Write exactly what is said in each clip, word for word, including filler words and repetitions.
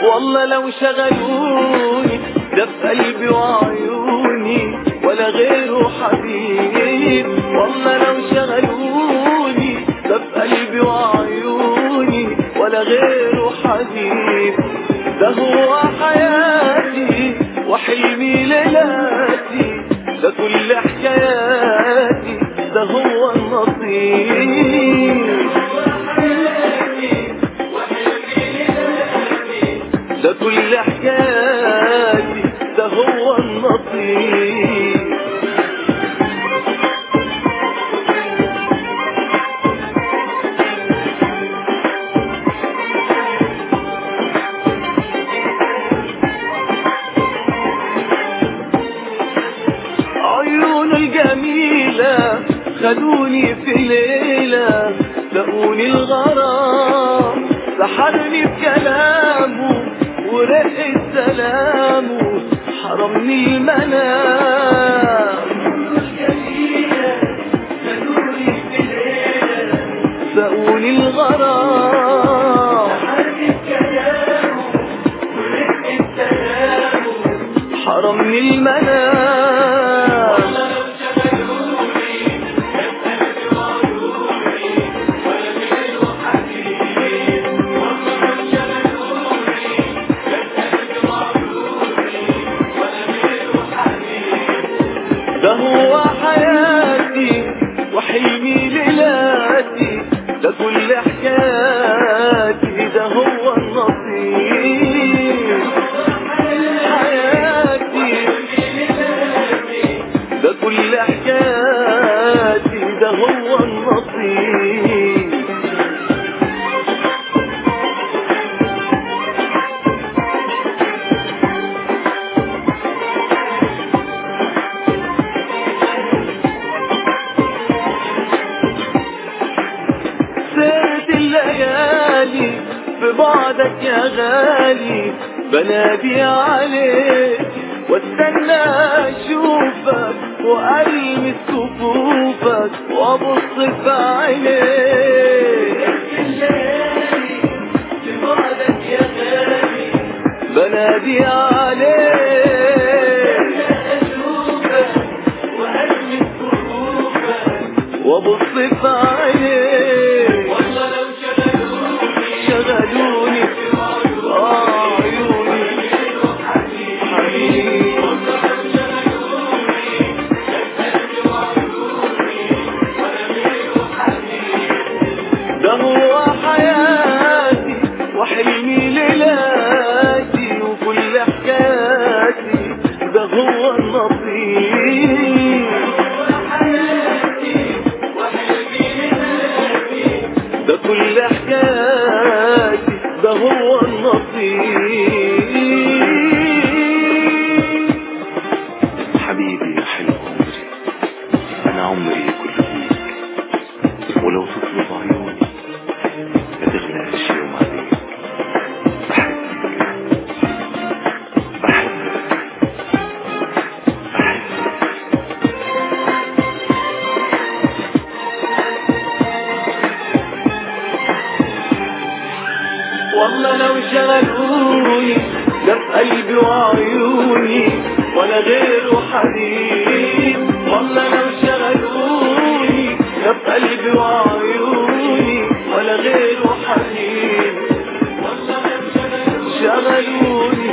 والله لو شغلوني ده في قلبي وعيوني ولا غيره حبيب. والله لو شغلوني ده في قلبي وعيوني ولا غيره حبيب. ده هو حياتي وحلمي ليلاتي، ده كل حكاياتي، ده هو النصيب. ده كل حكاياتي، ده هو النصيب. عيونه الجميلة خدوني في ليلة، لقوني الغرام سحرني بكلامه ورقة سلامه حرمني المنام. سقوني الغرام سحرني بكلامه ورقة سلامه حرمني المنام. ده هو حياتي وحلمي ليلاتي، ده كل حكاياتي، ده هو النصيب. حياتي ده كل حكاياتي، ده هو النصيب. سهرت الليالي في بعدك يا غالي، بنادي عليك واستنى اشوفك والمس كفوفك وابص في عينيك. في بعدك يا غالي بنادي عليك اشوفك والمس كفوفك وابص في عينيك. والله لو شغلوني شغلوني اه عيوني حبيبي. والله لو شغلوني قلبي وعيوني ولا غيره حبيب. ده هو حياتي وحلمي ليلاتي وكل حكاياتي، ده هو النصيب. ده كل حكاياتي، ده هو النصيب. حبيبي يا حلو عمري، انا عمري كله فيك، ولو تطلب عيوني ما تغلاش يوم عليك. بحبك بحبك والله لو شغلوني ده في قلبي وعيوني ولا غيره حبيب. والله لو شغلوني ده في قلبي وعيوني ولا غيره حبيب. والله لو شغلوني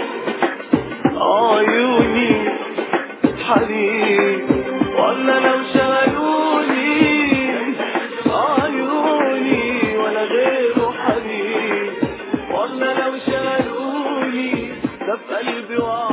عيوني حبيب. والله لو شغلوني عيوني ولا غيره حبيب. والله لو شغلوني ده في قلبي وعيوني